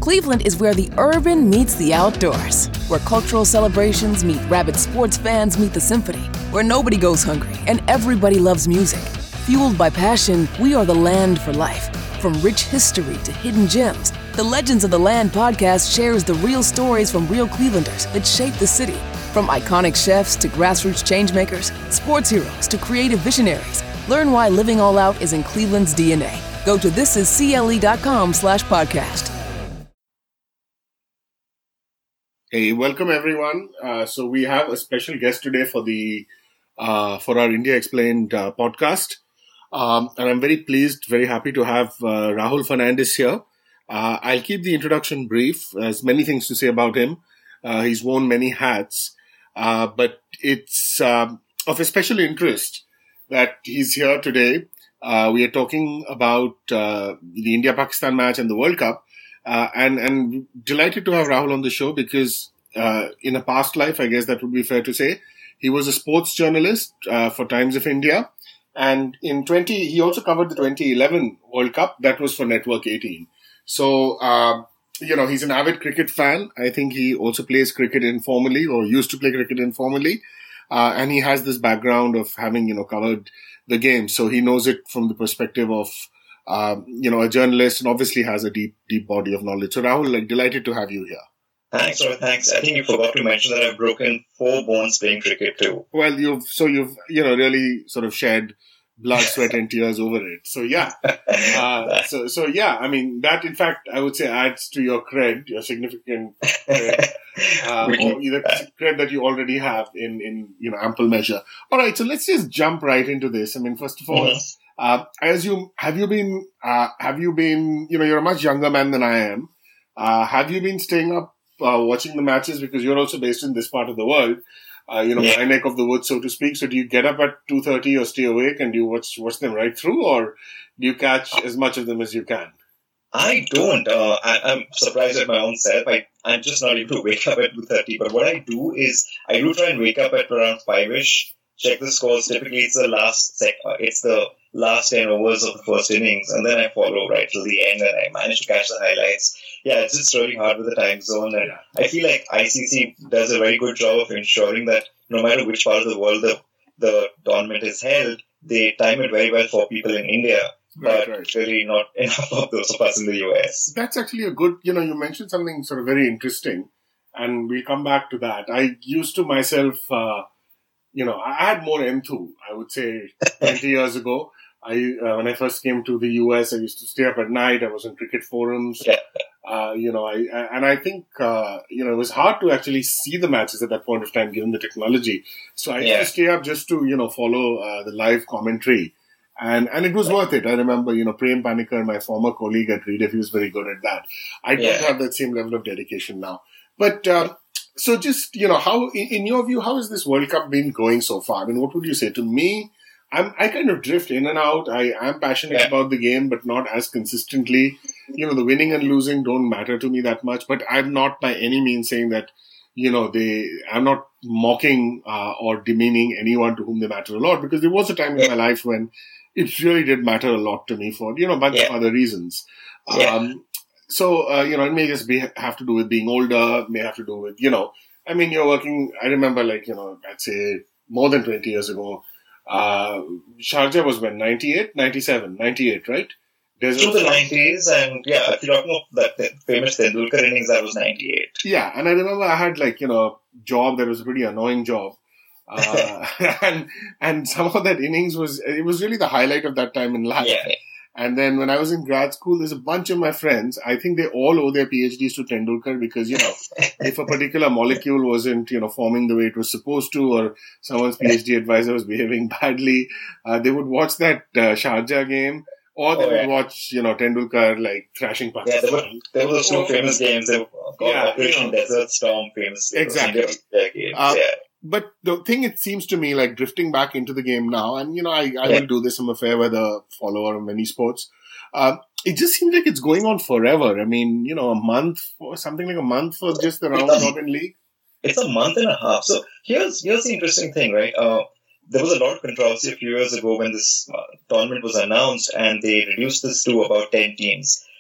Cleveland is where the urban meets the outdoors, where cultural celebrations meet rabid sports fans meet the symphony, where nobody goes hungry and everybody loves music. Fueled by passion, we are the land for life. From rich history to hidden gems, the Legends of the Land podcast shares the real stories from real Clevelanders that shape the city. From iconic chefs to grassroots changemakers, sports heroes to creative visionaries, learn why living all out is in Cleveland's DNA. Go to thisiscle.com/podcast. Hey, welcome everyone. So we have a special guest today for our India Explained podcast. And I'm very pleased, very happy to have Rahul Fernandez here. I'll keep the introduction brief. There's many things to say about him. He's worn many hats, but it's of especial interest that he's here today. We are talking about the India-Pakistan match and the World Cup, and delighted to have Rahul on the show because in a past life, I guess that would be fair to say, he was a sports journalist for Times of India. And he also covered the 2011 World Cup. That was for Network 18. So, he's an avid cricket fan. I think he also plays cricket informally or used to play cricket informally. And he has this background of having, covered the game. So he knows it from the perspective of, a journalist, and obviously has a deep, deep body of knowledge. So Rahul, delighted to have you here. Thanks. I think you forgot to mention that I've broken 4 bones playing cricket too. Well, you've really sort of shed blood, sweat, and tears over it. So yeah, I mean that in fact I would say adds to your cred, your significant cred, or either cred that you already have in ample measure. All right, so let's just jump right into this. I mean, first of all, I assume have you been you're a much younger man than I am. Have you been staying up watching the matches because you're also based in this part of the world? My neck of the woods, so to speak. So do you get up at 2:30 or stay awake and do you watch them right through, or do you catch as much of them as you can? I don't. I'm surprised at my own self. I'm just not able to wake up at 2:30. But what I do is I do try and wake up at around 5-ish, check the scores. Typically, it's the last 10 overs of the first innings, and then I follow right till the end, and I manage to catch the highlights. Yeah, it's just really hard with the time zone, and I feel like ICC does a very good job of ensuring that no matter which part of the world the tournament is held, they time it very well for people in India, but really not enough of those of us in the US. That's actually a good, you mentioned something sort of very interesting, and we'll come back to that. I used to myself, I had more enthu, I would say, 20 years ago. When I first came to the US, I used to stay up at night. I was in cricket forums. Yeah. I think, it was hard to actually see the matches at that point of time, given the technology. So I used to stay up just to, follow the live commentary. And it was worth it. I remember, Prem Panikkar, my former colleague at Read, he was very good at that. I don't have that same level of dedication now. But, so just, how, in your view, how has this World Cup been going so far? I mean, what would you say? To me, I kind of drift in and out. I am passionate about the game, but not as consistently. The winning and losing don't matter to me that much, but I'm not by any means saying that, I'm not mocking or demeaning anyone to whom they matter a lot, because there was a time in my life when it really did matter a lot to me for, a bunch of other reasons. It may just have to do with being older, may have to do with, you're working, I remember I'd say more than 20 years ago, Sharjah was when? 98, 97, 98, right? Through the 90s, and if you're talking of that famous Tendulkar innings, that was 98. Yeah, and I remember I had a job that was a pretty annoying job. And some of that innings was really the highlight of that time in life. Yeah. And then when I was in grad school, there's a bunch of my friends, I think they all owe their PhDs to Tendulkar because, if a particular molecule wasn't, forming the way it was supposed to, or someone's PhD advisor was behaving badly, they would watch that Sharjah game, or they would watch, Tendulkar thrashing Pakistan. Yeah, there were those 2 famous games. They were called Operation Desert Storm, famous. Exactly. Games. But the thing, it seems to me, drifting back into the game now, and, I will do this. I'm a fair weather follower of many sports. It just seems like it's going on forever. I mean, a month or something like a month for just the round robin league. It's a month and a half. So here's the interesting thing, right? There was a lot of controversy a few years ago when this tournament was announced, and they reduced this to about 10 teams.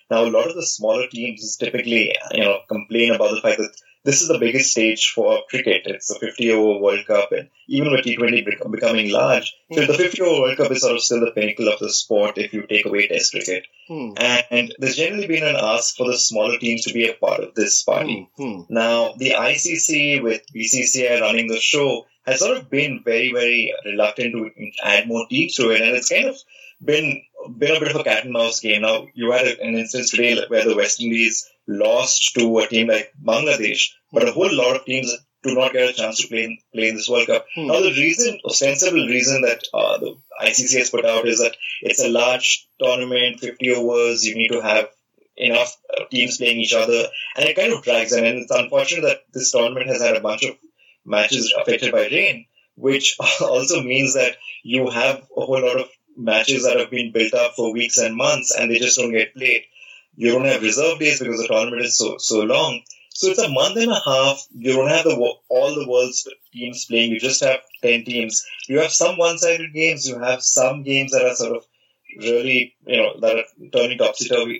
Now, a lot of the smaller teams typically, complain about the fact that this is the biggest stage for cricket. It's a 50-over World Cup, and even with T20 becoming large, so the 50-over World Cup is sort of still the pinnacle of the sport if you take away Test cricket. And there's generally been an ask for the smaller teams to be a part of this party. Now, the ICC with BCCI running the show has sort of been very, very reluctant to add more teams to it, and it's kind of been a bit of a cat and mouse game. Now, you had an instance today where the West Indies lost to a team like Bangladesh, but a whole lot of teams do not get a chance to play in this World Cup. Now, the ostensible reason that the ICC has put out is that it's a large tournament, 50 overs, you need to have enough teams playing each other, and it kind of drags in. And it's unfortunate that this tournament has had a bunch of matches affected by rain, which also means that you have a whole lot of matches that have been built up for weeks and months, and they just don't get played. You don't have reserve days because the tournament is so long. So it's a month and a half. You don't have all the world's teams playing. You just have 10 teams. You have some one-sided games. You have some games that are sort of really, that are turning topsy-turvy.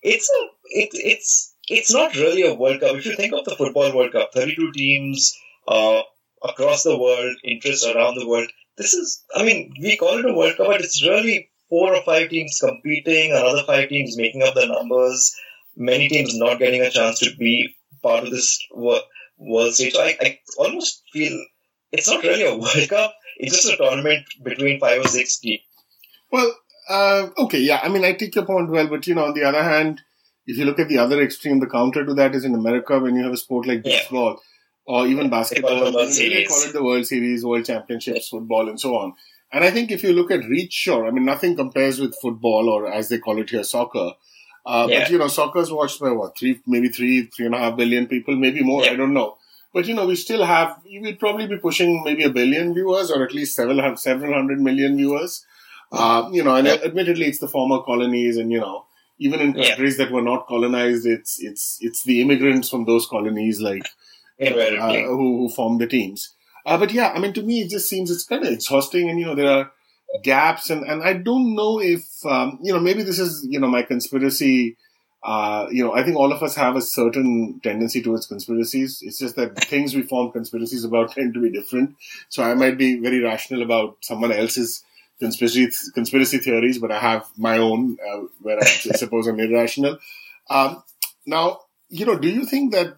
It's not really a World Cup. If you think of the Football World Cup, 32 teams across the world, interest around the world. We call it a World Cup, but it's really 4 or 5 teams competing, another 5 teams making up the numbers, many teams not getting a chance to be part of this world stage. So I almost feel it's not really a World Cup, it's just a tournament between 5 or 6 teams. Well, okay, yeah, I take your point well, but on the other hand, if you look at the other extreme, the counter to that is in America when you have a sport like baseball or even basketball, they call it the World Series, World Championships, football and so on. And I think if you look at reach, sure, nothing compares with football or as they call it here, soccer. But, soccer is watched by maybe 3.5 billion people, maybe more, I don't know. But, we still have, we'd probably be pushing maybe 1 billion viewers or at least several hundred million viewers. And admittedly it's the former colonies and, even in countries that were not colonized, it's the immigrants from those colonies like who form the teams. But to me, it just seems it's kind of exhausting and, there are gaps and I don't know if, maybe this is, my conspiracy. I think all of us have a certain tendency towards conspiracies. It's just that things we form conspiracies about tend to be different. So I might be very rational about someone else's conspiracy theories, but I have my own, where I suppose I'm irrational. Now, do you think that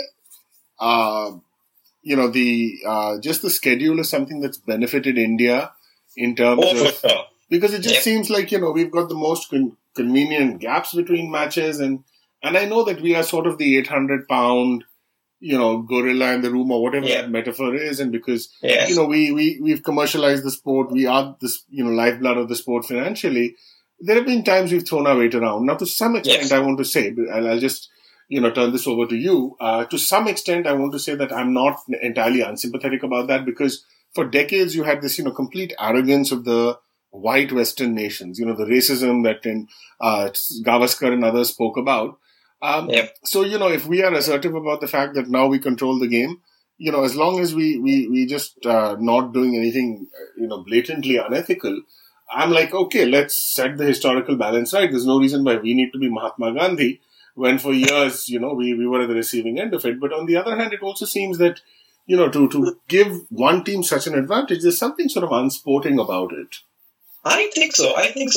just the schedule is something that's benefited India in terms of, because it just seems like, we've got the most convenient gaps between matches and I know that we are sort of the 800-pound, gorilla in the room or whatever that metaphor is. And because, we've commercialized the sport, we are this, lifeblood of the sport financially. There have been times we've thrown our weight around. Now, to some extent, I want to say, I'll just, turn this over to you. To some extent, I want to say that I'm not entirely unsympathetic about that because for decades you had this, complete arrogance of the white Western nations, the racism that Gavaskar and others spoke about. So, if we are assertive about the fact that now we control the game, as long as we just not doing anything, blatantly unethical, I'm like, okay, let's set the historical balance right. There's no reason why we need to be Mahatma Gandhi when for years, we were at the receiving end of it. But on the other hand, it also seems that, to give one team such an advantage, there's something sort of unsporting about it. I think so.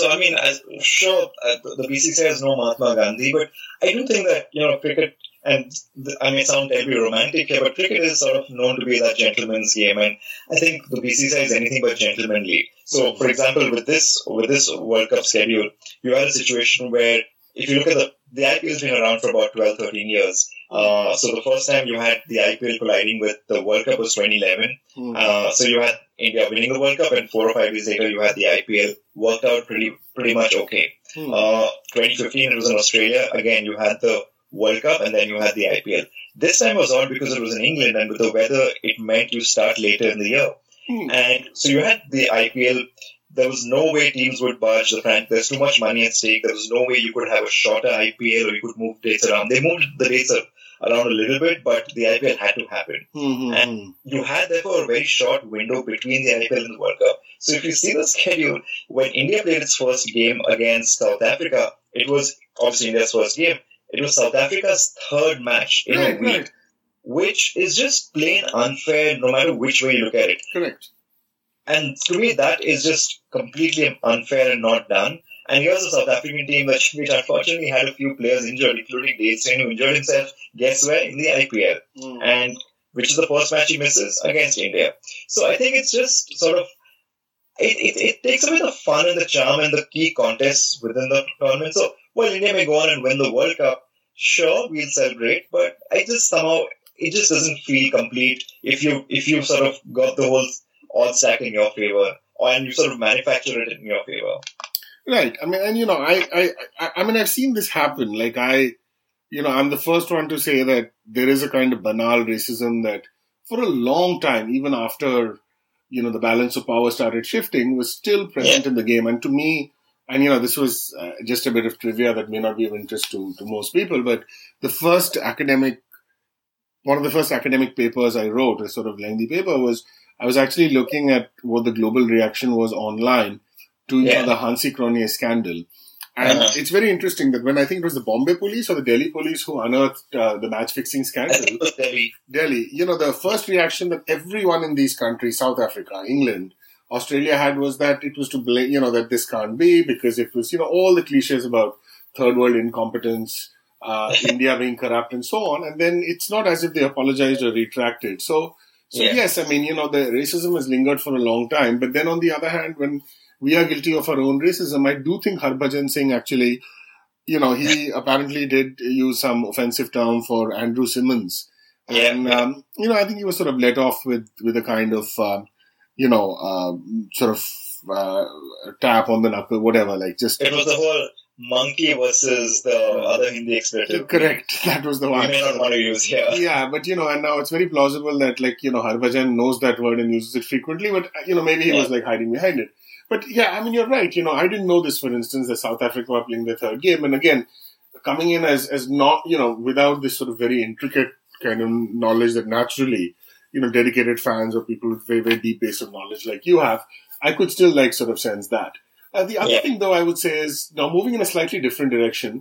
Sure, the BCCI has no Mahatma Gandhi, but I do think that, cricket, and I may sound terribly romantic here, but cricket is sort of known to be that gentleman's game, and I think the BCCI is anything but gentlemanly. So, for example, with this World Cup schedule, you had a situation where, if you look at the IPL has been around for about 12, 13 years. So the first time you had the IPL colliding with the World Cup was 2011. So you had India winning the World Cup, and 4 or 5 years later you had the IPL. Worked out pretty much okay. 2015 it was in Australia. Again, you had the World Cup and then you had the IPL. This time was odd because it was in England, and with the weather it meant you start later in the year. And so you had the IPL. There was no way teams would budge the fact there's too much money at stake. There was no way you could have a shorter IPL or you could move dates around. They moved the dates around a little bit, but the IPL had to happen. And you had, therefore, a very short window between the IPL and the World Cup. So if you see the schedule, when India played its first game against South Africa, it was obviously India's first game. It was South Africa's third match in a week, which is just plain unfair no matter which way you look at it. Correct. And to me, that is just completely unfair and not done. And here's a South African team which unfortunately had a few players injured, including Dave Steyn, who injured himself, guess where? In the IPL. And which is the first match he misses against India. So I think it's just sort of, it takes away the fun and the charm and the key contests within the tournament. So while India may go on and win the World Cup, sure, we'll celebrate, but I just somehow, it just doesn't feel complete if you sort of got the whole odds stack in your favor, and you sort of manufacture it in your favor. Right. I mean, and I mean, I've seen this happen. Like I'm the first one to say that there is a kind of banal racism that for a long time, even after, the balance of power started shifting, was still present in the game. And to me, and this was just a bit of trivia that may not be of interest to most people, but one of the first academic papers I wrote, a sort of lengthy paper, was I was actually looking at what the global reaction was online to the Hansi Cronje scandal. And it's very interesting that when I think it was the Bombay police or the Delhi police who unearthed the match-fixing scandal. I think it was Delhi. Delhi. The first reaction that everyone in these countries, South Africa, England, Australia had was that it was to blame, that this can't be because it was, all the cliches about third world incompetence, India being corrupt and so on. And then it's not as if they apologized or retracted. So yes, I mean, the racism has lingered for a long time. But then on the other hand, when we are guilty of our own racism, I do think Harbhajan Singh actually, he apparently did use some offensive term for Andrew Simmons. And, I think he was sort of let off with a kind of, tap on the knuckle, whatever, like just. It was the whole monkey versus the other Hindi expletive. Correct. That was the one. We may not want to use here. Yeah, but and now it's very plausible that Harbhajan knows that word and uses it frequently, but maybe he was hiding behind it. But yeah, I mean, you're right. I didn't know this, for instance, that South Africa were playing their third game. And again, coming in as not, without this sort of very intricate kind of knowledge that naturally, dedicated fans or people with very, very deep base of knowledge like you have, I could still sort of sense that. The other thing, though, I would say is now moving in a slightly different direction.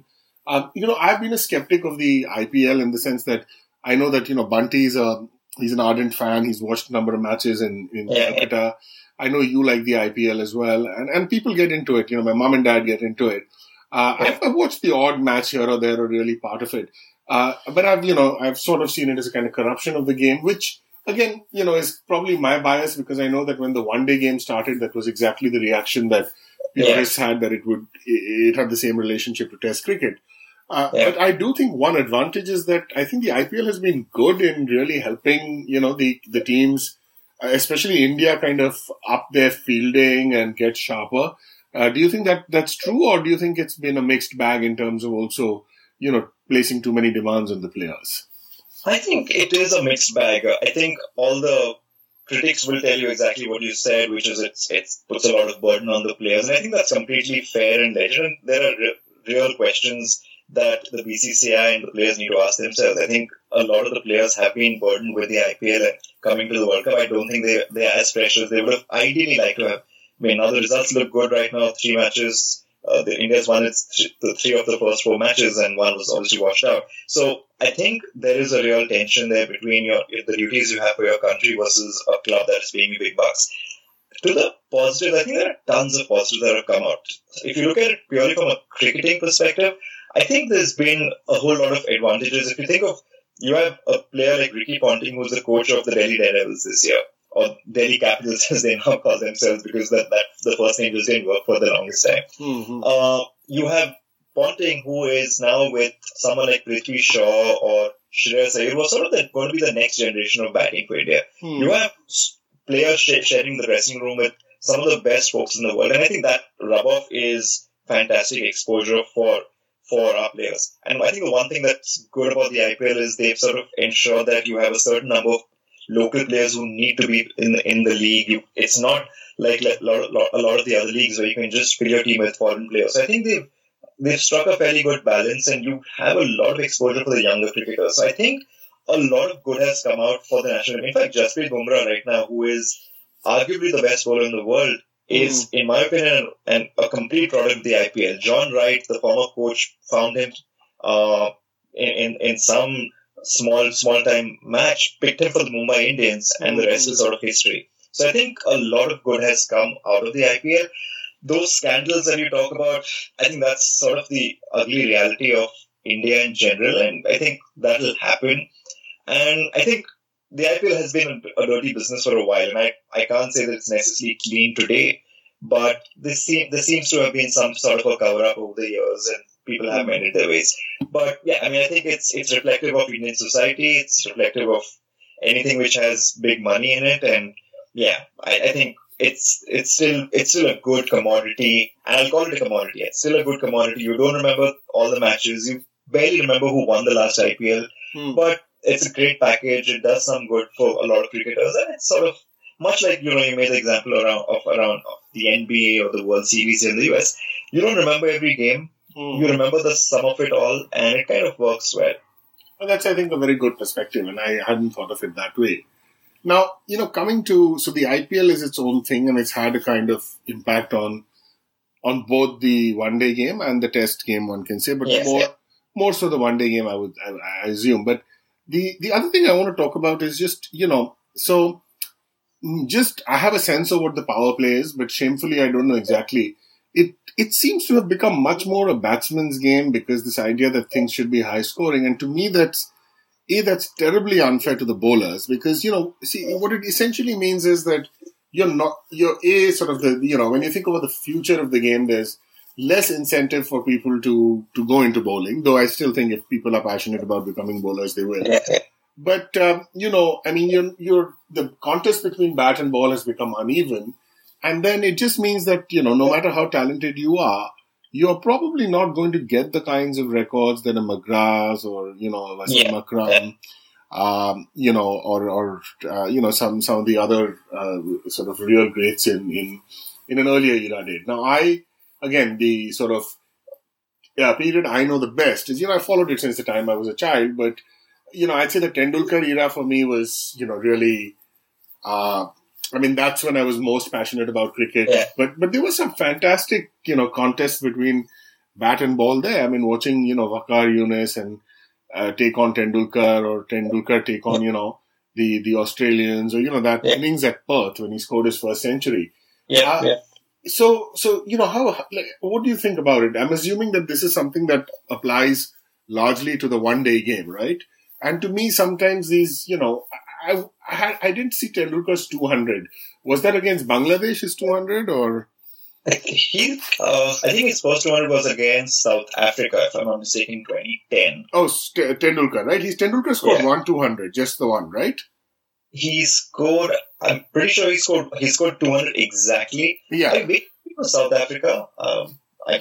I've been a skeptic of the IPL in the sense that I know that, Bunty he's an ardent fan. He's watched a number of matches in Calcutta. I know you like the IPL as well. And people get into it. My mom and dad get into it. I've watched the odd match here or there or really part of it. But I've sort of seen it as a kind of corruption of the game, which again, is probably my bias because I know that when the one-day game started, that was exactly the reaction that purists had, that it had the same relationship to Test cricket. But I do think one advantage is that I think the IPL has been good in really helping, the teams, especially India, kind of up their fielding and get sharper. Do you think that that's true, or do you think it's been a mixed bag in terms of also, placing too many demands on the players? I think it is a mixed bag. I think all the critics will tell you exactly what you said, which is it puts a lot of burden on the players. And I think that's completely fair and legitimate. There are real questions that the BCCI and the players need to ask themselves. I think a lot of the players have been burdened with the IPL and coming to the World Cup. I don't think they're as fresh as they would have ideally liked to have. I mean, now the results look good right now. 3 matches. India's won the 3 of the first 4 matches, and 1 was obviously washed out. So I think there is a real tension there between the duties you have for your country versus a club that is paying you big bucks. To the positives, I think there are tons of positives that have come out. If you look at it purely from a cricketing perspective, I think there's been a whole lot of advantages. If you think of, you have a player like Ricky Ponting, who's the coach of the Delhi Daredevils this year, or Delhi Capitals as they now call themselves, because that the first name just didn't work for the longest time. Mm-hmm. You have Ponting, who is now with someone like Prithvi Shaw or Shreyas Iyer, who are sort of going to be the next generation of batting for India. You have players sharing the dressing room with some of the best folks in the world, and I think that rub-off is fantastic exposure for our players. And I think the one thing that's good about the IPL is they've sort of ensured that you have a certain number of local players who need to be in the league. It's not like a lot of the other leagues where you can just fill your team with foreign players. So I think they've struck a fairly good balance, and you have a lot of exposure for the younger cricketers. So I think a lot of good has come out for the national team. In fact, Jasprit Bumrah right now, who is arguably the best bowler in the world, is, in my opinion, a complete product of the IPL. John Wright, the former coach, found him in some small time match, picked him for the Mumbai Indians, and the rest is sort of history. So I think a lot of good has come out of the IPL. Those scandals that you talk about, I think that's sort of the ugly reality of India in general, and I think that will happen. And I think the IPL has been a dirty business for a while, and I can't say that it's necessarily clean today, but there seems to have been some sort of a cover-up over the years, and people have mended their ways. But yeah, I mean, I think it's reflective of Indian society, it's reflective of anything which has big money in it, and yeah, I think it's still a good commodity, and I'll call it a commodity. It's still a good commodity. You don't remember all the matches, you barely remember who won the last IPL, but it's a great package. It does some good for a lot of cricketers, and it's sort of much like, you made the example around the NBA or the World Series in the US. You don't remember every game. You remember the sum of it all, and it kind of works well. Well, that's, I think, a very good perspective, and I hadn't thought of it that way. Now, coming to, so the IPL is its own thing, and it's had a kind of impact on both the one-day game and the test game, one can say, but more so the one-day game, I assume. But the other thing I want to talk about is just, I have a sense of what the power play is, but shamefully I don't know exactly. It seems to have become much more a batsman's game, because this idea that things should be high scoring, and to me that's terribly unfair to the bowlers, because, what it essentially means is that when you think about the future of the game, there's less incentive for people to go into bowling, though I still think if people are passionate about becoming bowlers, they will. But, the contest between bat and ball has become uneven. And then it just means that, no matter how talented you are, you're probably not going to get the kinds of records that a McGrath or, a Wasim Akram, some of the other sort of real greats in an earlier era did. Now, the sort of period I know the best is, I followed it since the time I was a child, but, I'd say the Tendulkar era for me was, really, that's when I was most passionate about cricket. Yeah. But there was some fantastic, contests between bat and ball there. I mean, watching, Waqar Younis and take on Tendulkar, or Tendulkar take on, the Australians, or, that innings at Perth when he scored his first century. So, what do you think about it? I'm assuming that this is something that applies largely to the one-day game, right? And to me, sometimes these, I didn't see Tendulkar's 200. Was that against Bangladesh, his 200, or? I think his first 200 was against South Africa, if I'm not mistaken, 2010. Oh, Tendulkar, right? Tendulkar scored 200, just the one, right? I'm pretty sure he scored 200 exactly. Yeah. I think it was South Africa. But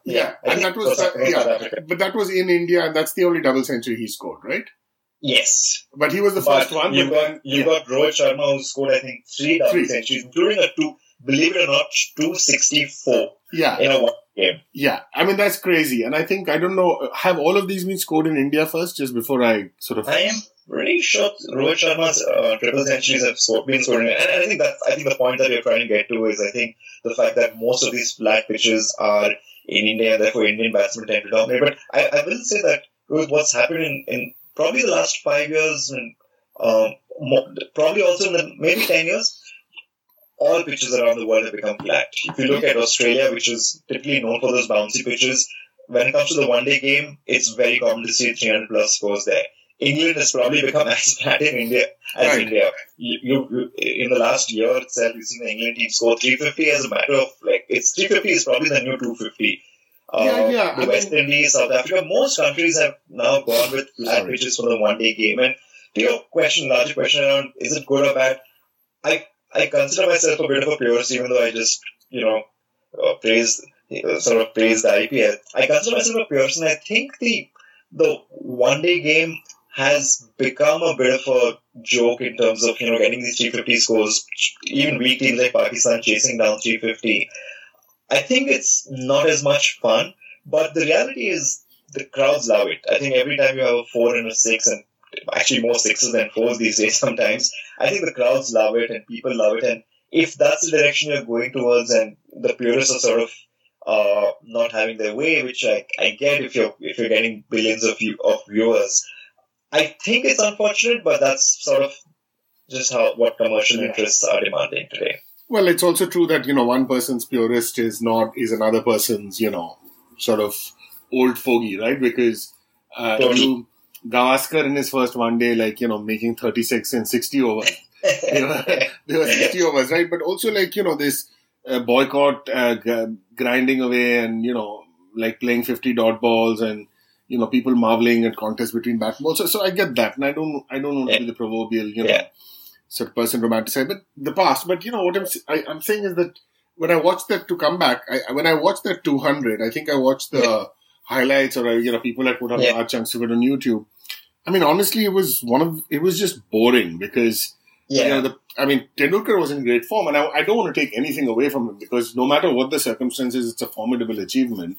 that was in India, and that's the only double century he scored, right? Yes. But he was the first one. You got Rohit Sharma, who scored, I think, 3 double centuries, including believe it or not, 264 in a one game. Yeah. I mean, that's crazy. And I think, I don't know, have all of these been scored in India first, just before I sort of... I am pretty sure Rohit Sharma's triple centuries have been scored in India. And I think the point that you're trying to get to is, I think, the fact that most of these flat pitches are in India, and therefore Indian batsmen tend to dominate. But I will say that with what's happened in probably the last 5 years, and probably also in maybe 10 years, all pitches around the world have become flat. If you look at Australia, which is typically known for those bouncy pitches, when it comes to the one-day game, it's very common to see 300 plus scores there. England has probably become as flat in India as India. You in the last year itself, you've seen the England team score 350 as a matter of, 350 is probably the new 250. The West Indies, South Africa, most countries have now gone with flat pitches for the one-day game. And to your larger question around, is it good or bad? I consider myself a bit of a purist, even though I just, praise the IPL. I consider myself a purist, and I think the one-day game has become a bit of a joke in terms of, getting these 350 scores, even weak teams like Pakistan chasing down 350. I think it's not as much fun, but the reality is the crowds love it. I think every time you have a 4 and a 6, and actually more 6s than 4s these days sometimes, I think the crowds love it and people love it. And if that's the direction you're going towards, and the purists are sort of not having their way, which I get if you're getting billions of viewers, I think it's unfortunate, but that's sort of just what commercial interests are demanding today. Well, it's also true that, one person's purist is another person's, sort of old fogey, right? Because Gavaskar in his first one day, making 36 and 60 overs. They were 60 overs, right? But also, this boycott, grinding away and, playing 50 dot balls and, people marveling at contests between bat and balls. So I get that. And I don't want to be the proverbial, sort of person romanticized, but the past. But, what I'm saying is that when I watched that to come back, when I watched that 200, I think I watched the highlights or, people had put up large chunks of it on YouTube. I mean, honestly, it was just boring because, Tendulkar was in great form, and I don't want to take anything away from him because no matter what the circumstances, it's a formidable achievement.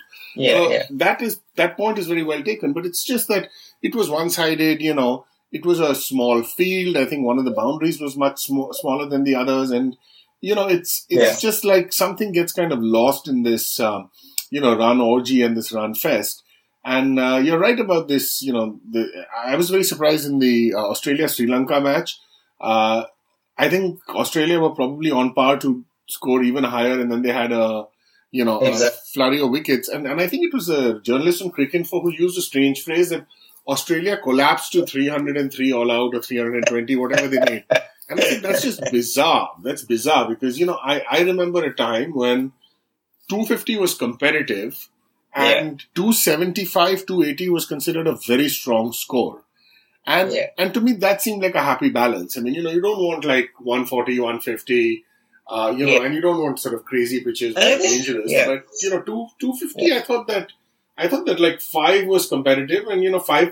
That point is very well taken, but it's just that it was one-sided, it was a small field. I think one of the boundaries was much smaller than the others, and, it's just like something gets kind of lost in this, run orgy and this run fest. And you're right about this, I was very surprised in the Australia-Sri Lanka match. I think Australia were probably on par to score even higher, and then they had a flurry of wickets. And I think it was a journalist from Cricinfo who used a strange phrase that Australia collapsed to 303 all out or 320, whatever they made. And I think that's just bizarre. That's bizarre because, I remember a time when 250 was competitive and 275, 280 was considered a very strong score. And to me, that seemed like a happy balance. I mean, you don't want 140, 150, and you don't want sort of crazy pitches that are dangerous. But, 250, I thought that 5 was competitive and,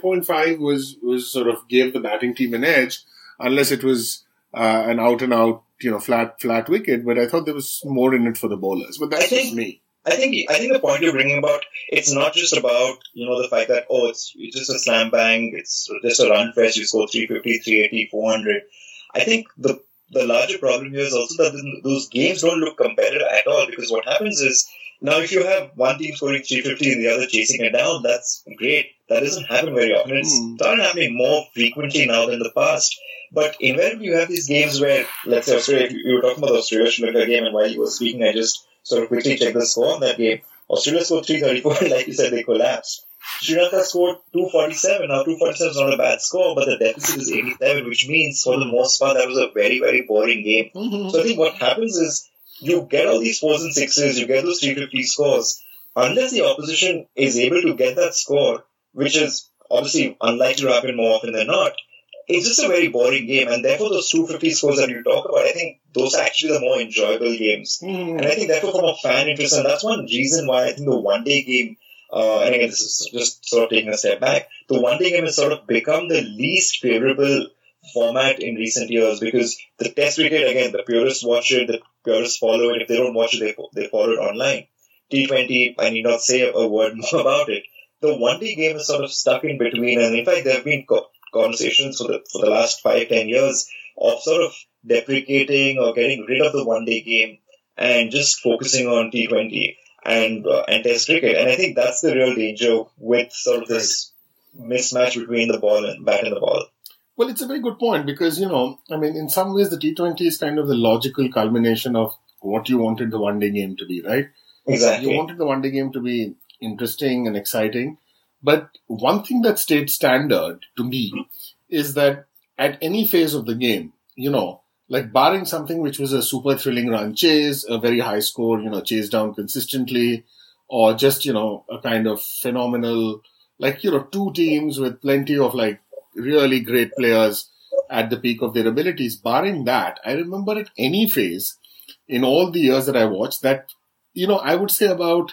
5.5 was sort of gave the batting team an edge unless it was an out and out, flat wicket. But I thought there was more in it for the bowlers. But that's just me. I think the point you're bringing about, it's not just about, the fact that, it's just a slam bang, it's just a run fest, you score 350, 380, 400. I think the larger problem here is also that those games don't look competitive at all, because what happens is, now if you have one team scoring 350 and the other chasing it down, that's great. That doesn't happen very often. It's starting happening more frequently now than the past. But invariably you have these games where, let's say Australia, you were talking about the Australia-Sri Lanka game, and while you were speaking, I just sort of quickly check the score on that game. Australia scored 334, like you said, they collapsed. Sri Lanka scored 247. Now, 247 is not a bad score, but the deficit is 87, which means, for the most part, that was a very, very boring game. So I think what happens is, you get all these 4s and 6s, you get those 350 scores. Unless the opposition is able to get that score, which is obviously unlikely to happen more often than not, it's just a very boring game, and therefore those 250 scores that you talk about, I think those are actually the more enjoyable games. And I think therefore from a fan interest, and that's one reason why I think the one-day game, and again this is just sort of taking a step back, the one-day game has sort of become the least favourable format in recent years, because the test cricket, again, the purists watch it, the purists follow it. If they don't watch it, they follow it online. T20, I need not say a word more about it. The one-day game is sort of stuck in between, and in fact there have been conversations for the last 5-10 years of sort of deprecating or getting rid of the one-day game and just focusing on T20 and Test cricket. And I think that's the real danger with sort of this mismatch between the ball and bat and the ball. Well, it's a very good point because, in some ways the T20 is kind of the logical culmination of what you wanted the one-day game to be, right? Exactly. You wanted the one-day game to be interesting and exciting. But one thing that stayed standard to me is that at any phase of the game, barring something which was a super thrilling run chase, a very high score, chase down consistently, or just, a kind of phenomenal, two teams with plenty of really great players at the peak of their abilities. Barring that, I remember at any phase in all the years that I watched that, I would say about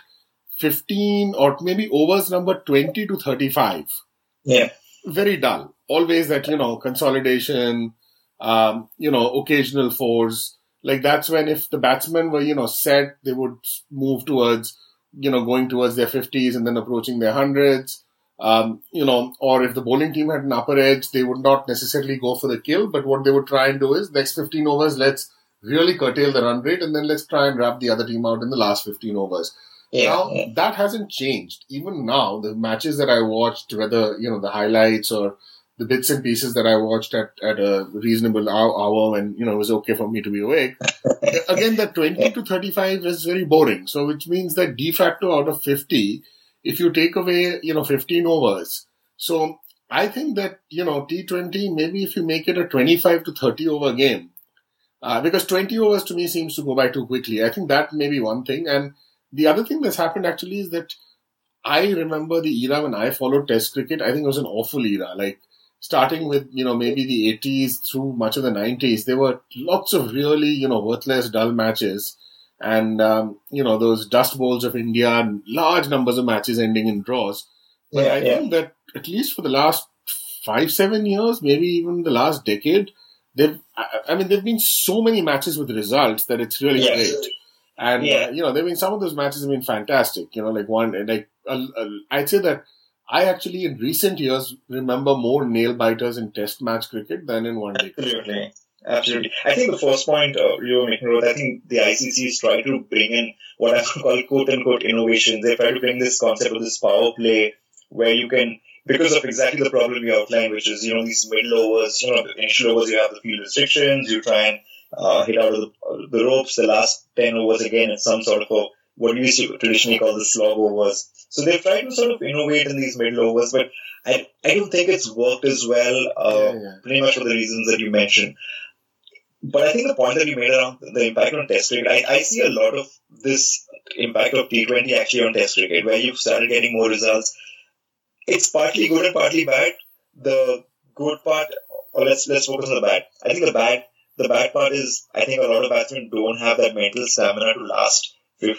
15 or maybe overs number 20 to 35. Yeah. Very dull. Always that, consolidation, occasional fours. That's when if the batsmen were, set, they would move towards, going towards their 50s and then approaching their 100s. Or if the bowling team had an upper edge, they would not necessarily go for the kill, but what they would try and do is next 15 overs, let's really curtail the run rate, and then let's try and wrap the other team out in the last 15 overs. That hasn't changed. Even now, the matches that I watched, whether, the highlights or the bits and pieces that I watched at a reasonable hour when, it was okay for me to be awake, again, that 20 to 35 is very boring. So, which means that de facto out of 50, if you take away, 15 overs. So, I think that, T20, maybe if you make it a 25 to 30 over game, because 20 overs to me seems to go by too quickly. I think that may be one thing. And the other thing that's happened actually is that I remember the era when I followed Test cricket. I think it was an awful era. Like starting with, maybe the 80s through much of the 90s, there were lots of really, worthless, dull matches. And, those dust bowls of India and large numbers of matches ending in draws. But I think that at least for the last 5-7 years, maybe even the last decade, there've been so many matches with results that it's really great. And, some of those matches have been fantastic. I'd say that I actually in recent years remember more nail biters in test match cricket than in one day. Absolutely. I think the first point you were making, Rohit, I think the ICC is trying to bring in what I would call quote-unquote innovations. They try to bring this concept of this power play where you can, because of exactly the problem you outlined, which is, these middle overs, the initial overs, you have the field restrictions, you try and hit out of the ropes. The last 10 overs, again, it's some sort of what we used to traditionally call the slog overs. So they've tried to sort of innovate in these middle overs, but I don't think it's worked as well, pretty much for the reasons that you mentioned. But I think the point that you made around the impact on Test cricket, I see a lot of this impact of T20 actually on Test cricket, where you've started getting more results. It's partly good and partly bad. The good part, or let's focus on the bad. I think the bad part is, I think a lot of batsmen don't have that mental stamina to last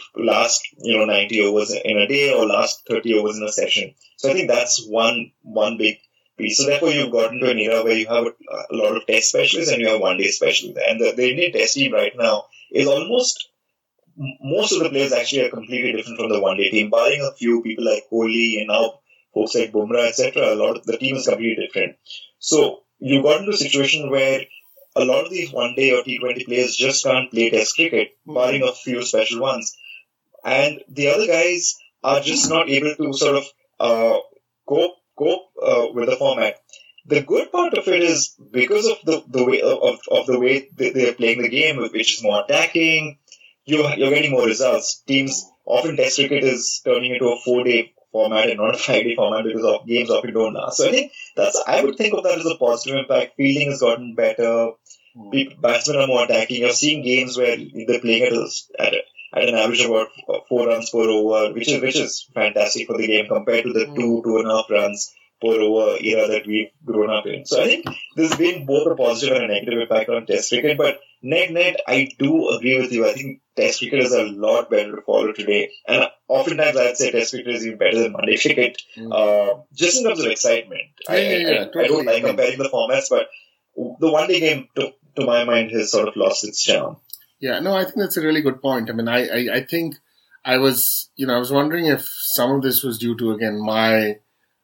90 overs in a day or last 30 overs in a session. So I think that's one big piece. So therefore, you've gotten to an era where you have a lot of test specialists and you have one-day specialists. And the Indian test team right now is almost, most of the players actually are completely different from the one-day team, barring a few people like Kohli and now folks like Bumrah, etc. A lot of the team is completely different. So you've gotten to a situation where a lot of these one-day or T20 players just can't play test cricket, barring a few special ones. And the other guys are just not able to sort of cope with the format. The good part of it is because of the way they're playing the game, which is more attacking, you're getting more results. Teams, often Test cricket is turning into a 4-day format and not a 5-day format because games often don't last. So I think I would think of that as a positive impact. Fielding has gotten better. Batsmen are more attacking. You're seeing games where they're playing at an average of about 4 runs per over, which is fantastic for the game compared to the 2.5 runs per over era that we've grown up in. So I think there's been both a positive and a negative impact on Test cricket, but net, I do agree with you. I think Test cricket is a lot better to follow today. And oftentimes I'd say Test cricket is even better than one-day cricket, just in terms of excitement. I don't like comparing the formats, but the one-day game, to my mind, has sort of lost its charm. Yeah, no, I think that's a really good point. I mean, I think I was wondering if some of this was due to, again, my,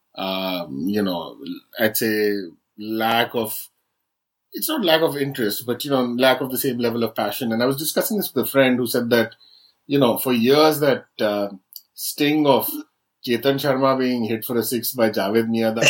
I'd say it's not lack of interest, but, lack of the same level of passion. And I was discussing this with a friend who said that, for years that sting of Chetan Sharma being hit for a 6 by Javed Miandar,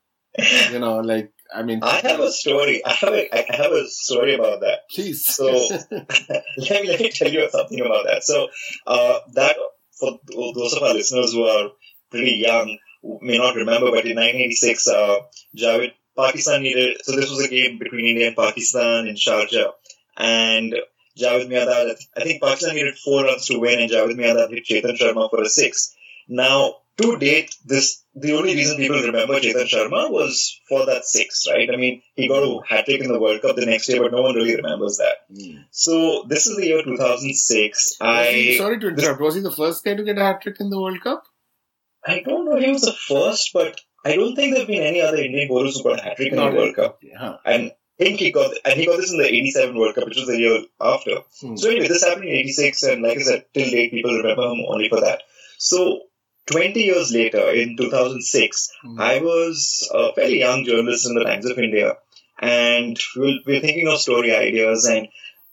I have a story. I have a story about that. Please. So let me tell you something about that. So that, for those of our listeners who are pretty young, who may not remember, but in 1986, Pakistan needed. So this was a game between India and Pakistan in Sharjah, and Javed Miandar. I think Pakistan needed 4 runs to win, and Javed Miandar hit Chetan Sharma for a 6. Now, to date, the only reason people remember Chetan Sharma was for that 6, right? I mean, he got a hat-trick in the World Cup the next year, but no one really remembers that. So, this is the year 2006. Sorry to interrupt. Was he the first guy to get a hat-trick in the World Cup? I don't know if he was the first, but I don't think there have been any other Indian bowlers who got a hat-trick in the World Cup. Yeah. And I think he got this in the 87 World Cup, which was the year after. So anyway, this happened in 86, and like I said, till date, people remember him only for that. So, 20 years later, in 2006, I was a fairly young journalist in the Times of India, and we're thinking of story ideas, and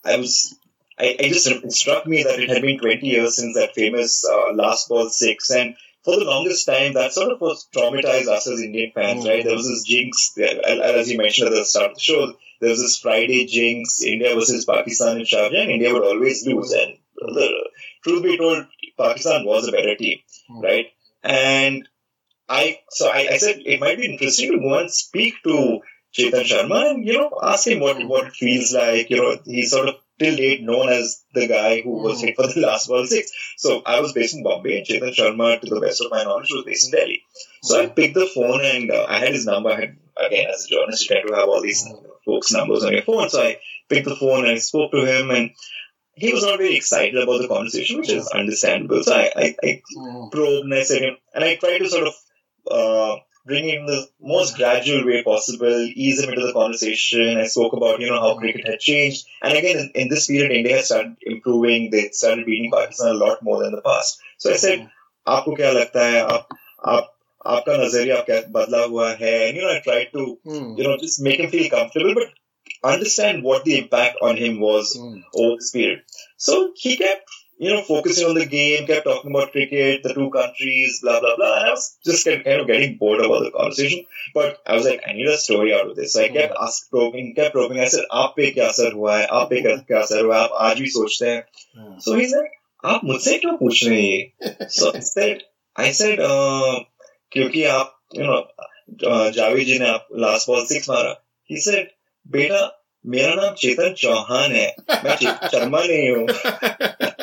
it struck me that it had been 20 years since that famous last ball six, and for the longest time, that sort of was traumatized us as Indian fans, right? There was this jinx, as you mentioned at the start of the show, there was this Friday jinx, India versus Pakistan in Sharjah, and India would always lose. And truth be told, Pakistan was a better team, right? And I said it might be interesting to go and speak to Chetan Sharma and, ask him what it feels like. He's sort of till date known as the guy who was hit for the last ball six. So I was based in Bombay, and Chetan Sharma, to the best of my knowledge, was based in Delhi. So I picked the phone, and I had his number. Again, as a journalist, you tend to have all these folks' numbers on your phone. So I picked the phone and I spoke to him, and he was not very excited about the conversation, which is understandable. So I probed and I said him, and I tried to sort of bring him in the most gradual way possible, ease him into the conversation. I spoke about, how cricket had changed. And again, in this period, India had started improving. They started beating Pakistan a lot more than the past. So I said, "Aapko kya lagta hai? Aapka nazariya kya badla hua hai?" And, I tried to, just make him feel comfortable, but understand what the impact on him was over this period. So he kept, focusing on the game, kept talking about cricket, the two countries, blah, blah, blah. And I was just kind of getting bored about the conversation. But I was like, I need a story out of this. So I kept probing. I said, "Aap pe kya asar hua hai? Aap pe kya asar hua hai? Aap aaj bhi sochte hain." So he's like, "Aap mujhse kyun pooch rahe hain ye?" So I said, kyunki aap, Javed ji ne aap last ball six mara. He said, "Beta, मेरा नाम चेतन चौहान है, मैं चेतन शर्मा नहीं हूँ."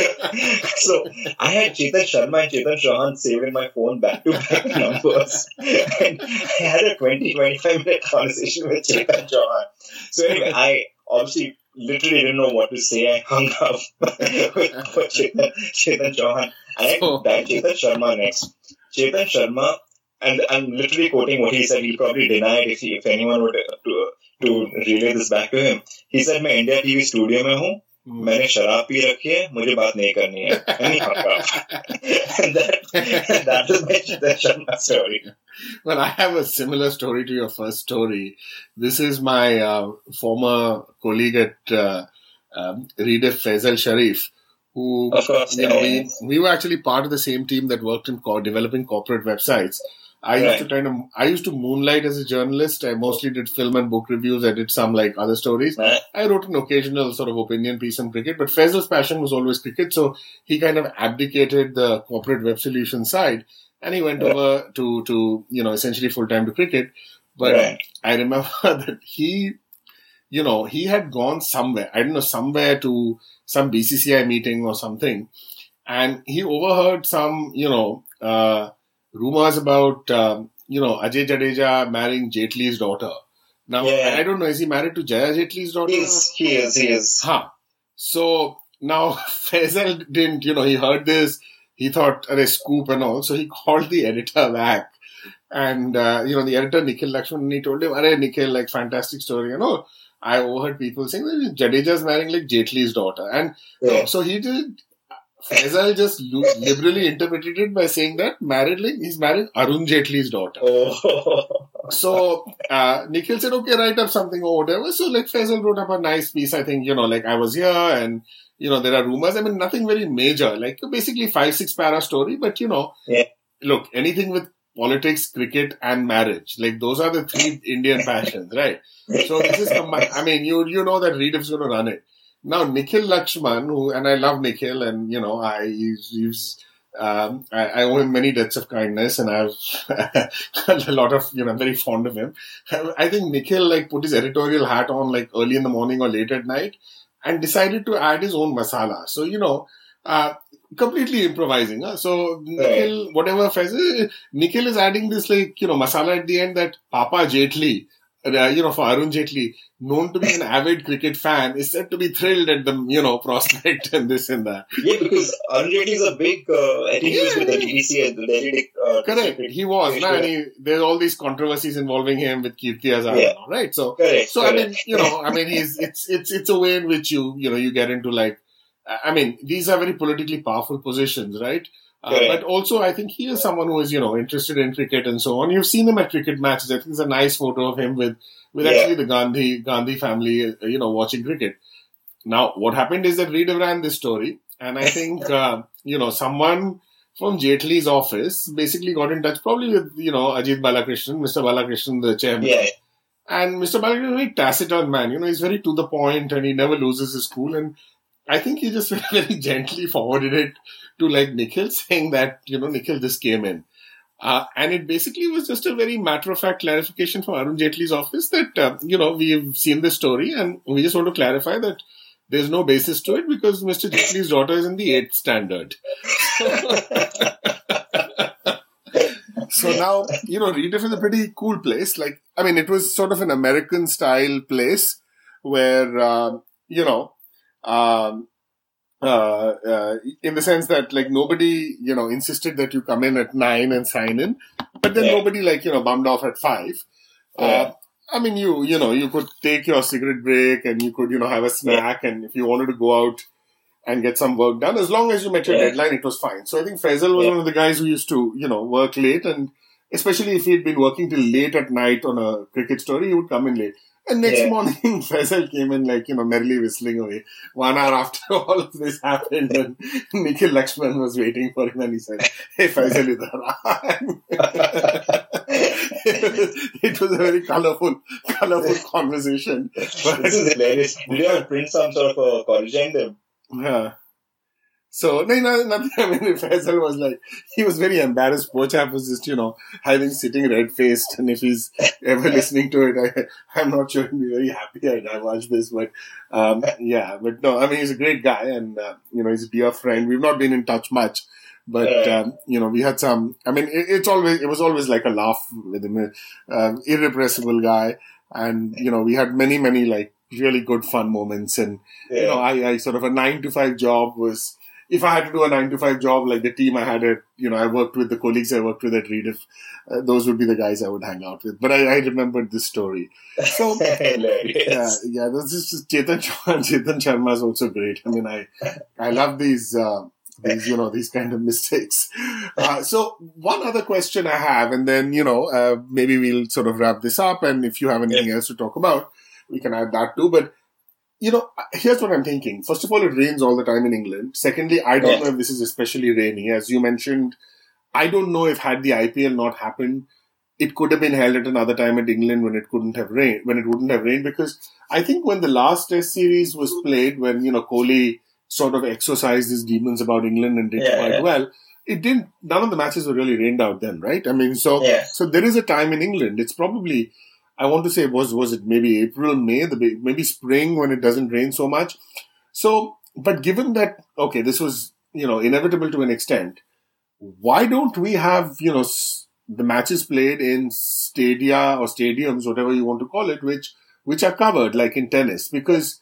So I had Chetan Sharma and Chetan Chauhan saved in my phone back-to-back numbers. And I had a 20-25 minute conversation with Chetan Chauhan. So anyway, I obviously literally didn't know what to say. I hung up with Chetan Chauhan. And I dialed Chetan Sharma next. Chetan Sharma, and I'm literally quoting what he said. He'll probably deny it if anyone were to relay this back to him. He said, "मैं India TV studio में हूँ, मैंने शराब P रखी है, मुझे बात नहीं करनी है." And that is my Chetan Sharma story. Well, I have a similar story to your first story. This is my former colleague at Rediff, Faisal Sharif, who, of course, we were actually part of the same team that worked in developing corporate websites. I used to moonlight as a journalist. I mostly did film and book reviews. I did some other stories. I wrote an occasional sort of opinion piece on cricket, but Faisal's passion was always cricket. So he kind of abdicated the corporate web solution side and he went over to, essentially full time to cricket. But I remember that he had gone somewhere, somewhere to some BCCI meeting or something. And he overheard some, rumors about, Ajay Jadeja marrying Jaitley's daughter. Now, I don't know, is he married to Jaya Jaitley's daughter? He is. So, now, Faisal didn't, he heard this, he thought, a scoop and all, so he called the editor back. And, the editor, Nikhil Lakshman, and he told him, "Arey, Nikhil, fantastic story, I overheard people saying that Jadeja's marrying, Jaitley's daughter." And so he did... Faisal just liberally interpreted it by saying that he's married Arun Jaitley's daughter. Oh. So, Nikhil said, "Okay, write up something or whatever." So, Faisal wrote up a nice piece. I think, I was here and, there are rumors. I mean, nothing very major. Basically 5-6 para story. But, look, anything with politics, cricket and marriage. Those are the three Indian passions, right? So, this is combined. I mean, you know that Rediff's going to run it. Now, Nikhil Lakshman, and I love Nikhil, and, I owe him many debts of kindness, and I've a lot of, I'm very fond of him. I think Nikhil, put his editorial hat on, early in the morning or late at night, and decided to add his own masala. So, completely improvising. So, Nikhil, whatever Faisal, Nikhil is adding this, masala at the end that Papa Jaitley, for Arun Jaitley, known to be an avid cricket fan, is said to be thrilled at the, prospect and this and that. Yeah, because Arun Jaitley is a big, I think he was with the BBC and the Delhi. Correct, he was. And there's all these controversies involving him with Kirti Azhar, right? So, correct. It's a way in which you get into these are very politically powerful positions, right? But also, I think he is someone who is, interested in cricket and so on. You've seen him at cricket matches. I think there's a nice photo of him with actually the Gandhi family, watching cricket. Now, what happened is that Reed ran this story, and I think, someone from Jaitley's office basically got in touch probably with, Ajit Balakrishnan, Mr. Balakrishnan, the chairman. Yeah. And Mr. Balakrishnan is a very taciturn man, he's very to the point and he never loses his cool. And I think he just very gently forwarded it to Nikhil, saying that, Nikhil just came in. And it basically was just a very matter-of-fact clarification from Arun Jaitley's office that, we've seen this story and we just want to clarify that there's no basis to it because Mr. Jaitley's daughter is in the 8th standard. So now, Rediff is a pretty cool place. It was sort of an American-style place where, in the sense that nobody insisted that you come in at 9 and sign in, but then nobody bummed off at 5. You could take your cigarette break and you could have a snack, and if you wanted to go out and get some work done, as long as you met your deadline, it was fine. So I think Faisal was one of the guys who used to work late, and especially if he'd been working till late at night on a cricket story, he would come in late. And next morning, Faisal came in merrily whistling away. 1 hour after all of this happened, and Nikhil Lakshman was waiting for him, and he said, "Hey, Faisal, idhar aa." It was a very colorful conversation. This is hilarious. Did you have to print some sort of corriging them? Yeah. So, nothing. Faisal was he was very embarrassed. Poor chap was just, sitting red-faced. And if he's ever listening to it, I'm not sure he'll be very happy I watched this. But, but no, he's a great guy and, he's a dear friend. We've not been in touch much. But, we had some, it was always like a laugh with him, irrepressible guy. And, we had many, really good fun moments. And, I sort of a 9-to-5 job was, if I had to do a 9-to-5 job, like the team I had at, I worked with, the colleagues I worked with at Rediff, those would be the guys I would hang out with. But I remembered this story. So, hilarious. this is Chetan Sharma is also great. I love these kind of mistakes. So one other question I have, and then, maybe we'll sort of wrap this up. And if you have anything else to talk about, we can add that too. But, here's what I'm thinking. First of all, it rains all the time in England. Secondly, I don't know if this is especially rainy. As you mentioned, I don't know if had the IPL not happened, it could have been held at another time at England when it wouldn't have rained, because I think when the last Test series was played, when, Kohli sort of exorcised his demons about England and did quite well, none of the matches were really rained out then, right? So there is a time in England. It's probably, I want to say, was it maybe April, May, maybe spring when it doesn't rain so much. So, but given that, this was, inevitable to an extent, why don't we have, the matches played in stadia or stadiums, whatever you want to call it, which are covered, like in tennis? Because,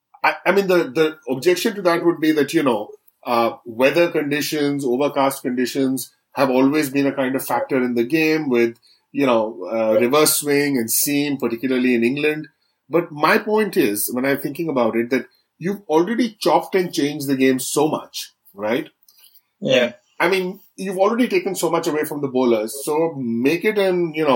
the objection to that would be that, weather conditions, overcast conditions have always been a kind of factor in the game with, reverse swing and seam, particularly in England. But my point is, when I'm thinking about it, that you've already chopped and changed the game so much, right? Yeah. You've already taken so much away from the bowlers. So make it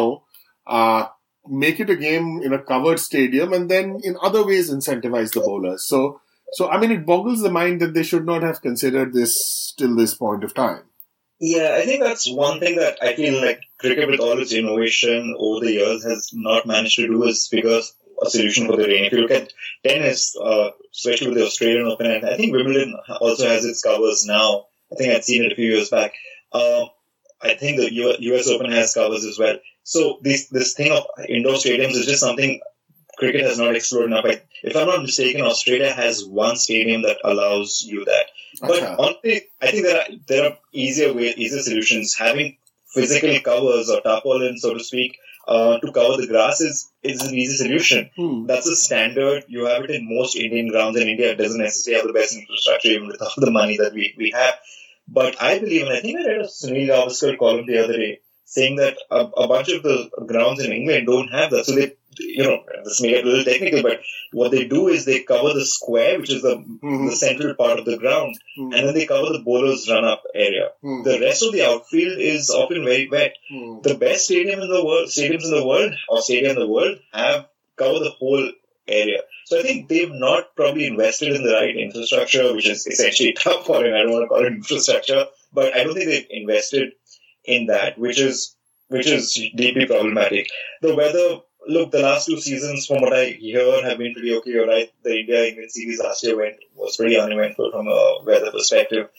make it a game in a covered stadium and then in other ways incentivize the bowlers. So it boggles the mind that they should not have considered this till this point of time. Yeah, I think that's one thing that I feel like cricket, with all its innovation over the years, has not managed to do, is figure a solution for the rain. If you look at tennis, especially with the Australian Open, and I think Wimbledon also has its covers now. I think I'd seen it a few years back. I think the US Open has covers as well. So this thing of indoor stadiums is just something cricket has not explored enough. If I'm not mistaken, Australia has one stadium that allows you that. But honestly, I think there are easier solutions. Having physical covers or tarpaulin, so to speak, to cover the grass is an easy solution. That's a standard. You have it in most Indian grounds, and India doesn't necessarily have the best infrastructure, even with all the money that we have. But I believe, and I think I read a Sunil Gavaskar column the other day, saying that a bunch of the grounds in England don't have that. So they, this may get a little technical, but what they do is they cover the square, which is the central part of the ground, and then they cover the bowler's run-up area. The rest of the outfield is often very wet. The best stadiums in the world, cover the whole area. So I think they've not probably invested in the right infrastructure, which is essentially tough for it. I don't want to call it infrastructure, but I don't think they've invested in that, which is deeply problematic. The weather, look, the last 2 seasons, from what I hear, have been pretty okay. You're right. The India-England series last year was pretty uneventful from a weather perspective.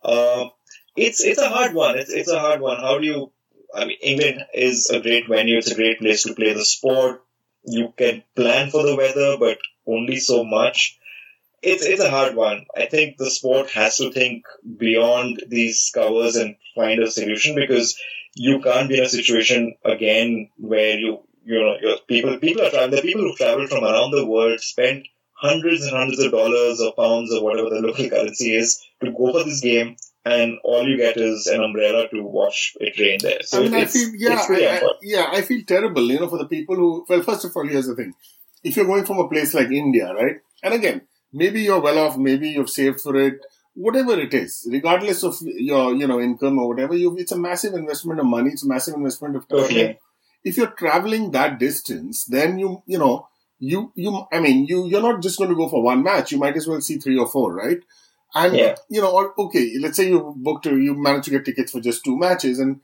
It's a hard one. It's a hard one. How do you? I mean, England is a great venue. It's a great place to play the sport. You can plan for the weather, but only so much. It's a hard one. I think the sport has to think beyond these covers and find a solution, because you can't be in a situation again where people are traveling. The people who travel from around the world spend hundreds and hundreds of dollars or pounds or whatever the local currency is to go for this game, and all you get is an umbrella to watch it rain there. So I feel terrible, for the people who. Well, first of all, here's the thing: if you're going from a place like India, right, and again, maybe you're well off, maybe you've saved for it, whatever it is, regardless of your, income or whatever, it's a massive investment of money, it's a massive investment of time. Okay. If you're traveling that distance, then you're not just going to go for one match. You might as well see 3 or 4, right? And, let's say you manage to get tickets for just 2 matches. And,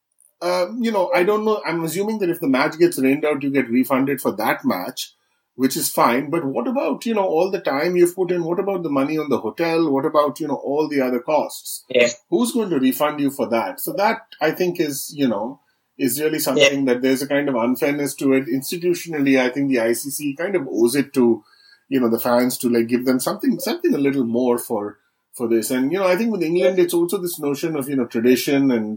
I don't know. I'm assuming that if the match gets rained out, you get refunded for that match, which is fine. But what about, all the time you've put in? What about the money on the hotel? What about, all the other costs? Yeah. Who's going to refund you for that? So that, I think, is really something that there's a kind of unfairness to it. Institutionally, I think the ICC kind of owes it to, the fans to give them something a little more for this. And, I think with England, it's also this notion of, tradition and,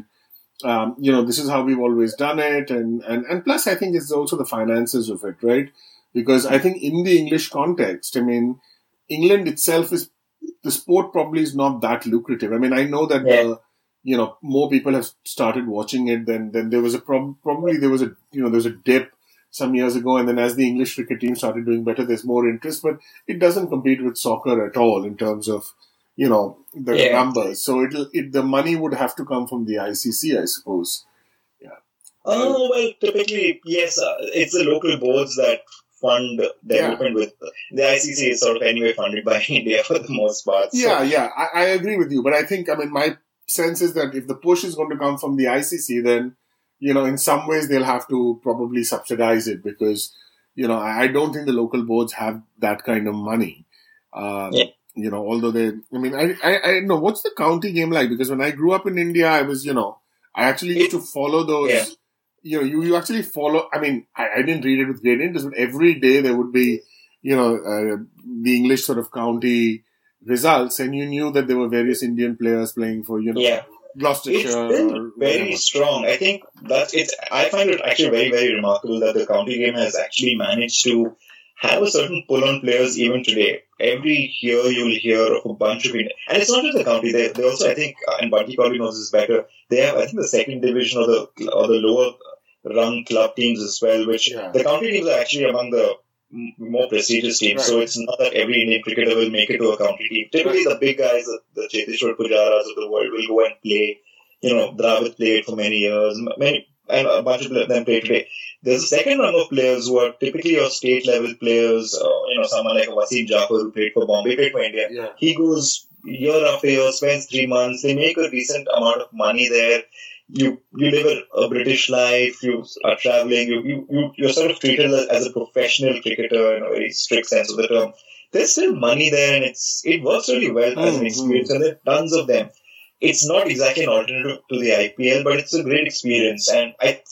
this is how we've always done it. And plus, I think it's also the finances of it, right? Because I think in the English context, England itself the sport probably is not that lucrative. I know that more people have started watching it than there was there was a dip some years ago, and then as the English cricket team started doing better, there's more interest, but it doesn't compete with soccer at all in terms of, the numbers. So the money would have to come from the ICC, I suppose. Yeah. Oh, well, typically, yes, it's the local boards that fund development with the ICC is sort of anyway funded by India for the most part. So. Yeah, I agree with you, but I think, my sense is that if the push is going to come from the ICC, then, in some ways they'll have to probably subsidize it, because, I don't think the local boards have that kind of money. Although I know, what's the county game like? Because when I grew up in India, I was, I actually used to follow those. Yeah. You actually follow. I didn't read it with great interest, but every day there would be, the English sort of county results, and you knew that there were various Indian players playing for, Gloucestershire. It's been very strong. I think I find it actually very, very remarkable that the county game has actually managed to have a certain pull on players even today. Every year you'll hear of a bunch of Indian, and it's not just the county. They also, I think, and Bunty probably knows this better. They have, I think, the second division or the lower rung club teams as well, which the county teams are actually among the more prestigious teams. Right. So it's not that every Indian cricketer will make it to a county team. Typically, the big guys, the Cheteshwar Pujaras of the world, will go and play. Dravid played for many years. And a bunch of them play today. There's a second rung of players who are typically your state level players. Someone like Wasim Jaffer, who played for Bombay, played for India. Yeah. He goes year after year, spends 3 months. They make a decent amount of money there. You live a British life. You are traveling. You're sort of treated as a professional cricketer in a very strict sense of the term. There's still money there, and it works really well as an experience. And there are tons of them. It's not exactly an alternative to the IPL, but it's a great experience. And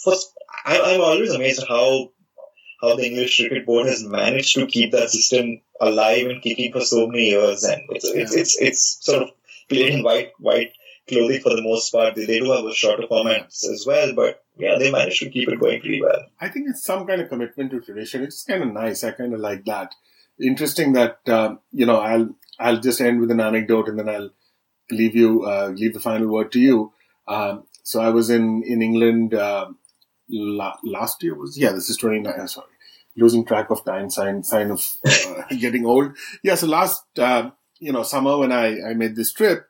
I'm always amazed at how the English Cricket Board has managed to keep that system alive and kicking for so many years. And it's sort of played in white clothing for the most part. They do have a shorter formats as well, but they managed to keep it going pretty well. I think it's some kind of commitment to tradition. It's kind of nice. I kind of like that. Interesting that I'll just end with an anecdote, and then I'll leave the final word to you. So I was in England last year. This is 29. Sorry, losing track of time. Sign of getting old. Yeah. So last summer when I made this trip,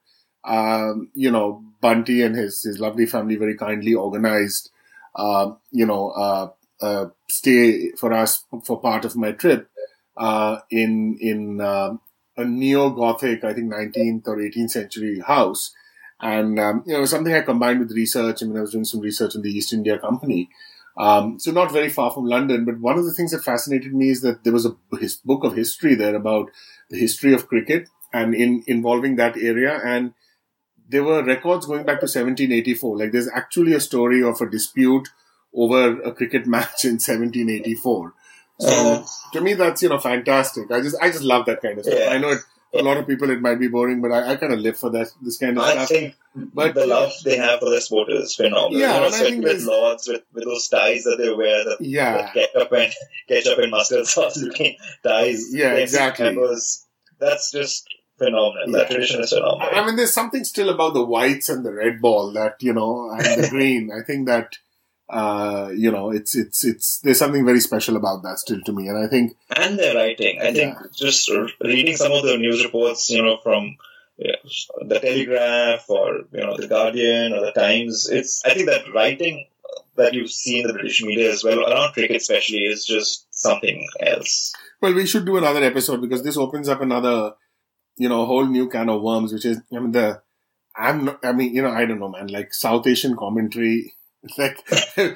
Bunty and his lovely family very kindly organized stay for us for part of my trip. in a neo-Gothic, I think 19th or 18th century house. And, something I combined with research. I mean, I was doing some research in the East India Company. So not very far from London. But one of the things that fascinated me is that there was a book of history there about the history of cricket and involving that area. And there were records going back to 1784. Like there's actually a story of a dispute over a cricket match in 1784. So to me, that's, fantastic. I just love that kind of stuff. Yeah. I know a lot of people, it might be boring, but I kind of live for this kind of stuff. I think the love they have for the sport is phenomenal. Yeah, especially with Lords, with those ties that they wear, the ketchup and mustard sauce looking ties. Yeah, exactly. Members, that's just phenomenal. That tradition is phenomenal. I mean, there's something still about the whites and the red ball that, and the green. I think that, it's there's something very special about that still to me. And I think... And their writing. I think just reading some of the news reports, from the Telegraph or, the Guardian or the Times, I think that writing that you see in the British media as well, around cricket especially, is just something else. Well, we should do another episode because this opens up another, whole new can of worms, which is, I don't know, man, like South Asian commentary. Like,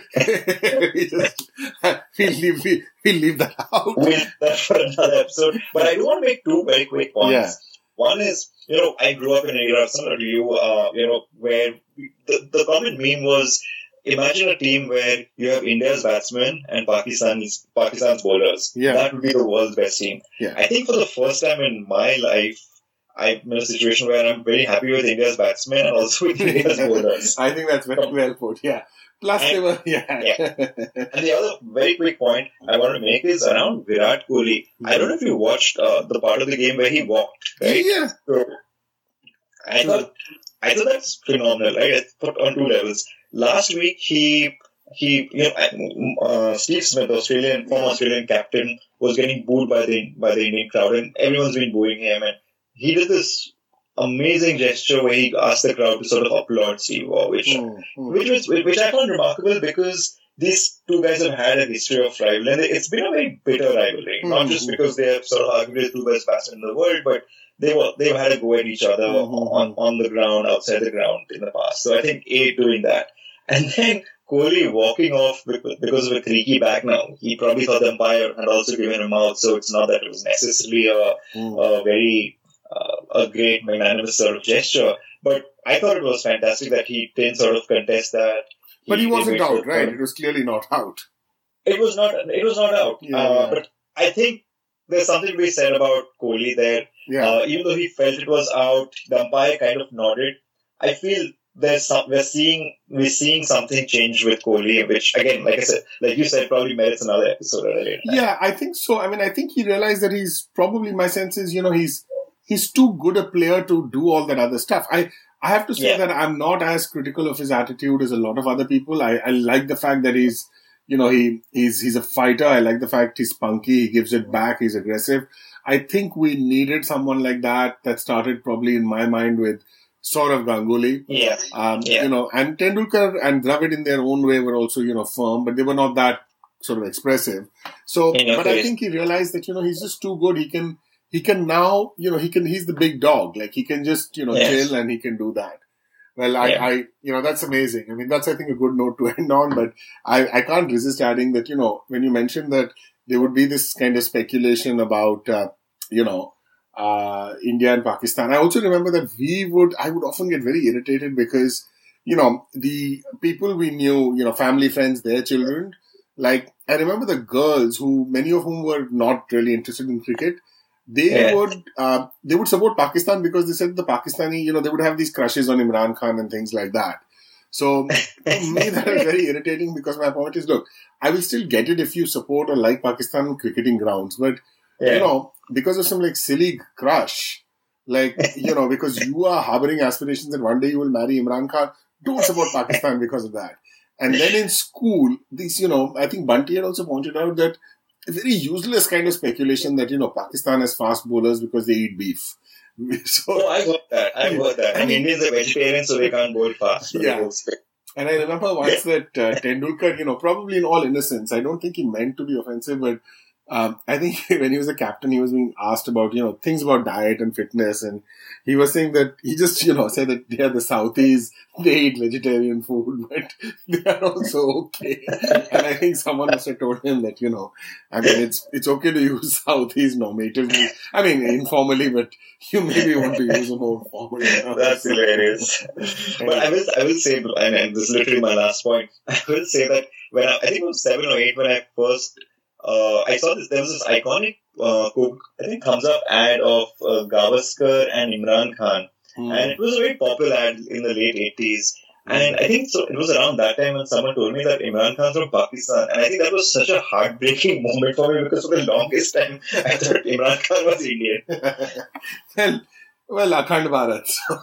we'll leave that out. We'll leave that for another episode. But I do want to make two very quick points. Yeah. One is, I grew up in an era similar to you, where the common meme was, imagine a team where you have India's batsmen and Pakistan's bowlers. Yeah. That would be the world's best team. Yeah. I think for the first time in my life, I'm in a situation where I'm very happy with India's batsmen and also with India's bowlers. I think that's very well put, yeah. Plus they were, And the other very quick point I want to make is around Virat Kohli. I don't know if you watched the part of the game where he walked, right? Yeah. So, I thought that's phenomenal, right? It's put on two levels. Last week, Steve Smith, former Australian captain, was getting booed by the Indian crowd, and everyone's been booing him. And he did this amazing gesture where he asked the crowd to sort of applaud Steve Waugh, which I found remarkable because these two guys have had a history of rivalry, and it's been a very bitter rivalry. Not just because they have sort of argued the two best batsmen in the world, but they've had a go at each other on the ground, outside the ground in the past. So I think doing that, and then Kohli walking off because of a creaky back now. He probably thought the umpire had also given him out, so it's not that it was necessarily a very a great magnanimous sort of gesture. But I thought it was fantastic that he didn't sort of contest that. But he wasn't out, right? It was clearly not out. It was not out. But I think there's something to be said about Kohli there. Yeah. Even though he felt it was out, the umpire kind of nodded. I feel we're seeing something change with Kohli, which again, like you said, probably merits another episode at a later time. Yeah, I think so. I mean, I think he realized that he's probably, my sense is, he's too good a player to do all that other stuff. I have to say that I'm not as critical of his attitude as a lot of other people. I like the fact that he's a fighter. I like the fact he's spunky. He gives it back. He's aggressive. I think we needed someone like that started probably in my mind with Saurav Ganguly. Yeah. And Tendulkar and Dravid in their own way were also, firm, but they were not that sort of expressive. So, but I think he realized that, he's just too good. He can now, he's the big dog. Like he can just, chill and he can do that. Well, I that's amazing. I mean, that's, I think, a good note to end on, but I can't resist adding that, when you mentioned that there would be this kind of speculation about, India and Pakistan. I also remember that I would often get very irritated because, the people we knew, family, friends, their children, like, I remember the girls many of whom were not really interested in cricket. They would support Pakistan because they said the Pakistani, they would have these crushes on Imran Khan and things like that. So to me, that was very irritating because my point is, look, I will still get it if you support or like Pakistan on cricketing grounds, but because of some like silly crush, like, because you are harboring aspirations that one day you will marry Imran Khan, don't support Pakistan because of that. And then in school, these, I think Bunty had also pointed out that a very useless kind of speculation that, Pakistan has fast bowlers because they eat beef. So I've heard that. I mean, Indians are vegetarians, so they can't bowl fast. Yeah. And I remember once that Tendulkar, probably in all innocence, I don't think he meant to be offensive, but I think when he was a captain, he was being asked about, things about diet and fitness. And he was saying that he just, said that they are the Southees, they eat vegetarian food, but they are also okay. And I think someone must have told him that, it's okay to use Southees normatively. I mean, informally, but you maybe want to use them more formally. That's hilarious. But I will say, and this is literally my last point, I will say that I think it was 7 or 8 when I first I saw there was this iconic Coke, I think, thumbs up ad of Gavaskar and Imran Khan. And it was a very popular ad in the late 80s. And I think so. It was around that time when someone told me that Imran Khan's from Pakistan. And I think that was such a heartbreaking moment for me because for the longest time I thought Imran Khan was Indian. Well, Akhand Bharat. So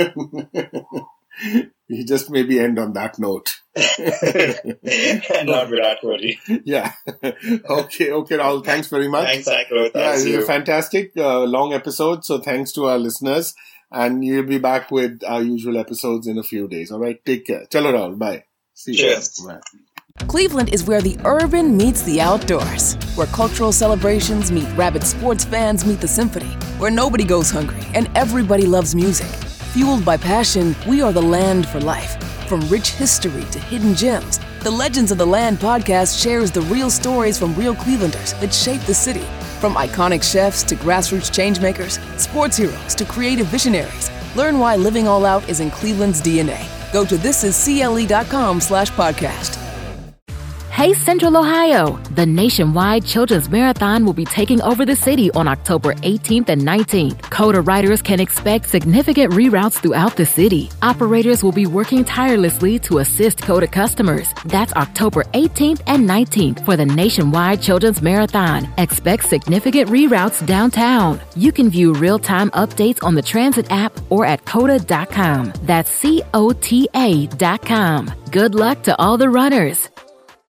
we just maybe end on that note. And not Virat Kohli. Yeah. Okay, Rahul. Thanks very much. Thanks, Akro. Yeah, it was a fantastic long episode. So thanks to our listeners. And you'll be back with our usual episodes in a few days. All right. Take care. Chalo, Rahul. Bye. See you. Cheers. Bye. Cleveland is where the urban meets the outdoors, where cultural celebrations meet rabid sports fans meet the symphony, where nobody goes hungry and everybody loves music. Fueled by passion, we are the land for life. From rich history to hidden gems, the Legends of the Land podcast shares the real stories from real Clevelanders that shape the city. From iconic chefs to grassroots changemakers, sports heroes to creative visionaries, learn why living all out is in Cleveland's DNA. Go to thisiscle.com/podcast. Hey Central Ohio! The nationwide Children's Marathon will be taking over the city on October 18th and 19th. CODA riders can expect significant reroutes throughout the city. Operators will be working tirelessly to assist CODA customers. That's October 18th and 19th for the nationwide Children's Marathon. Expect significant reroutes downtown. You can view real-time updates on the Transit app or at CODA.com. That's COTA.com. Good luck to all the runners.